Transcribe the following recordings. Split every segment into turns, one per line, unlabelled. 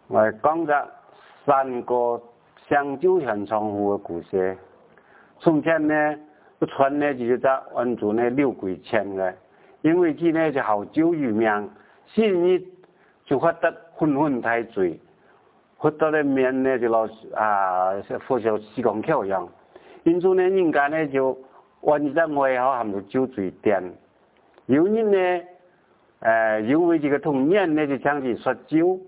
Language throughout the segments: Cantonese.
我讲着三个香蕉很重复的故事。从前呢，船呢就是在按住呢6鬼钱的，因为佢呢就好酒有名，新日就发得昏昏太醉，发到呢面呢就老好像时光桥一样，因此呢人家呢就按在外口含住酒醉店，有人呢因为这个童年呢就想去说酒。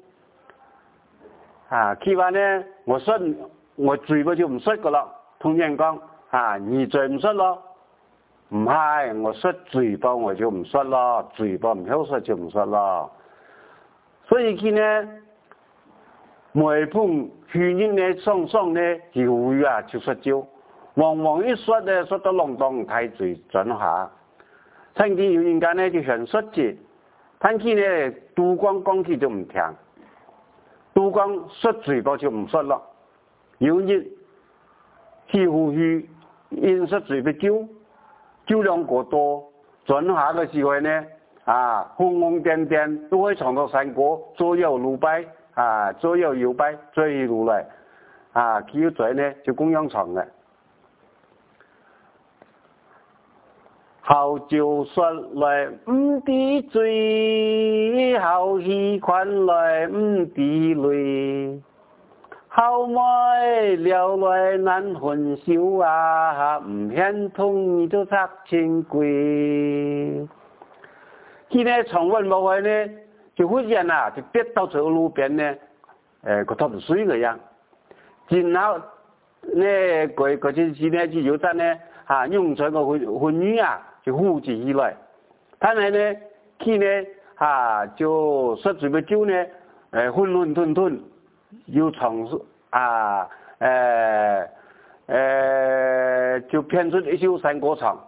佢話呢，我醉咗就唔說噶啦。同人講你醉唔說咯，唔係我說醉咗我就唔說咯，醉咗唔好說就唔說咯。所以佢呢，每逢去年呢雙雙呢就會就說酒，往往一說呢說到浪蕩太醉轉下，曾經有人家呢就想說字，但佢呢杜光講佢就唔聽。杜光說嘴巴就唔說咯，有日氣呼吁因說嘴巴酒量過多，轉下嘅時候呢瘋瘋癲癲都會闖到山坡，左右路擺左右右擺追起路來佢要嘴呢就咁樣闖嘅。好酒說來唔知醉，好戲看來唔知淚，好愛聊來難分手唔顯通你都拆千貴。佢呢重溫冇開呢，就忽然就跌到這個路邊呢，個頭水個樣，然後呢嗰陣時呢就有得呢用咗個婦女就呼起來，但係呢，佢呢就說住個酒呢，混混沌沌，又從就編出一首山歌唱，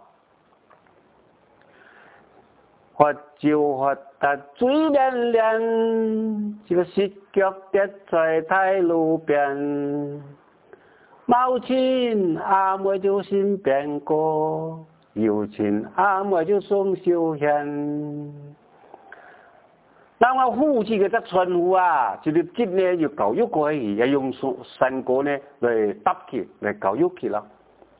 喝酒喝得醉連連，這個膝腳跌在太路邊，冇錢妹就身邊過。有錢妹就送小錢，但我呼起嘅隻船戶就是今年要教育佢，也用山歌呢來搭佢，來教育佢啦。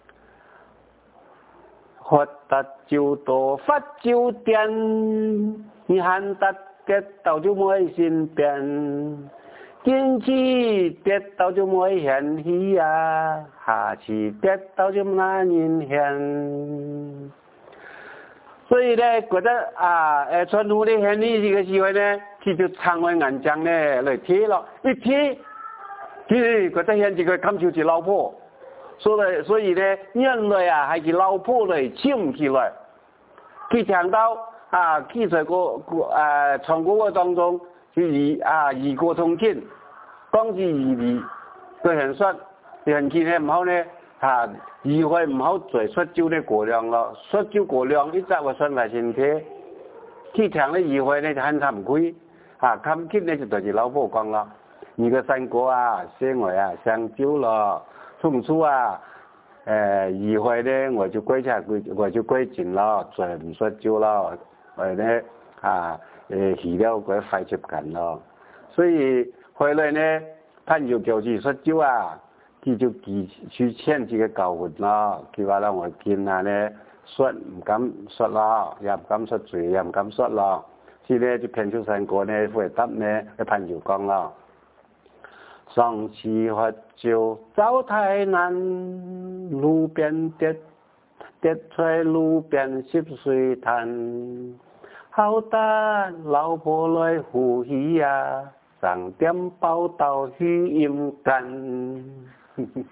喝得酒多發酒癲，你喊得跌到就冇身邊，見次跌到就冇嫌棄下次跌到就冇人嫌。所以呢，覺得傳統的嫌棄這個時候呢，佢就撐開眼睛呢來睇咯，一睇，佢覺得嫌棄佢咁就是老婆，所以呢，原來係佢老婆來請起來，佢聽到佢在唱歌當中就異國同慶，講是異地，佢很說，很見呢唔好呢議會唔好再說酒的過量咯，說酒過量一直會傷害身體，佢聽了議會呢就很慚愧，咁佢呢就對住老婆講啦，你個三哥寫我上酒咯，從此議會呢我就歸盡咯，再唔說酒咯，我呢起了個快接近咯，所以後來呢潘就叫佢說酒佢就去欠這個教訓咯，佢話啦我見呢說唔敢說咯，也唔敢說罪，也唔敢說咯，所以呢就編出山歌呢回答呢潘就講咯，上次喝酒找太難，路邊跌出路邊濕水灘，好得老婆來呼氣上點報道去陰間。